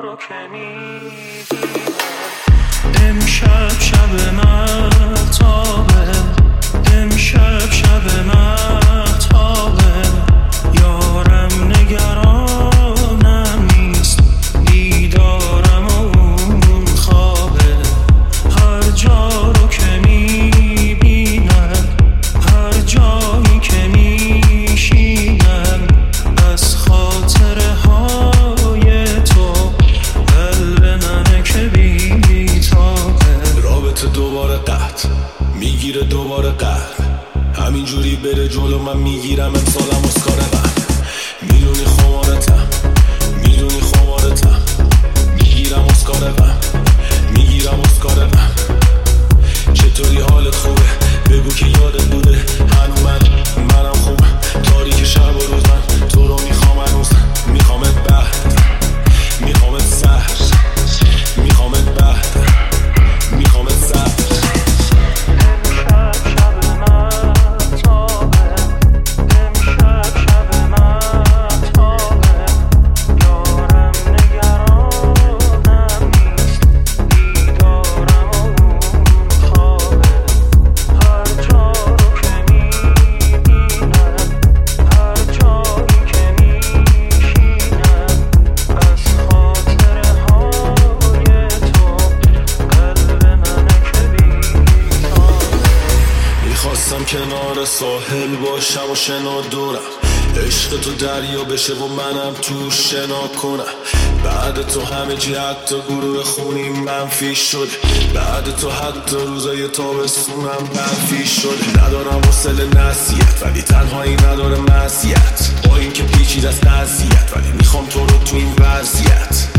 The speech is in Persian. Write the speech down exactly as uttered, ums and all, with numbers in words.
رو که میبینم. امشب شب مهتابه، امشب شب مهتابه، یارم نگرانم نیست، دیدارم و اون خوابه. هر جا رو که میبینم، هر جایی که میشینم، از خاطره های تو قلب منه که بیتابه. رابطه دوباره قطع میگیره، دوباره قطع همینجوری بره جلو، من میگیرم امسالم اسکار من. میدونی خمارتم، میدونی خمارتم، میگیرم اسکار من، میگیرم اسکار من. چطوری حالت خوبه؟ بگو که یادت بوده هنو من منم خوبم. تاریک شب و روز من تو رو میخوام هنوز، میخوامت بعد، میخوامت سهر، میخوامت بعد، میخوامت سهر. خواستم کنار ساحل باشم و شنا دورم، عشق تو دریا بشه و منم تو شنا کنم. بعد تو همه جی حتی گروه خونی منفی شد، بعد تو حتی روزای تابستونم منفی شد. ندارم حوصله نصیحت ولی تنهایی نداره مزیت، با این که پیچیده است قضیت ولی میخوام تو رو تو این وضعیت.